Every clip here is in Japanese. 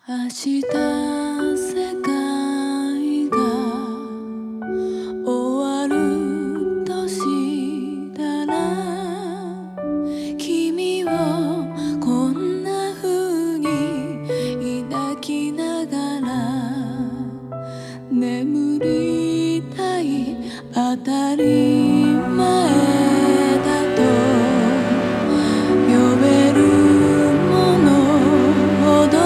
明日世界が終わるとしたら君をこんな風に抱きながら眠りたい当たり前だと呼べるものほど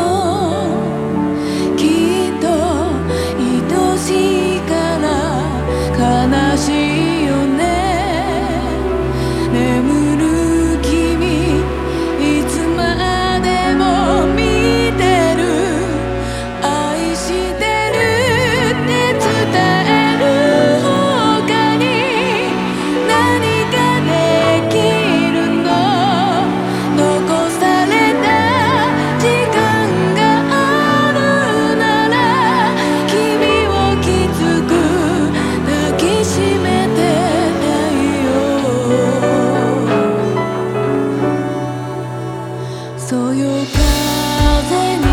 きっと愛しいから悲しいよね。眠る君いつまでも見てる愛してるって伝える他に何ができるの。残された時間があるなら君をきつく抱きしめてたいよ。そよ風に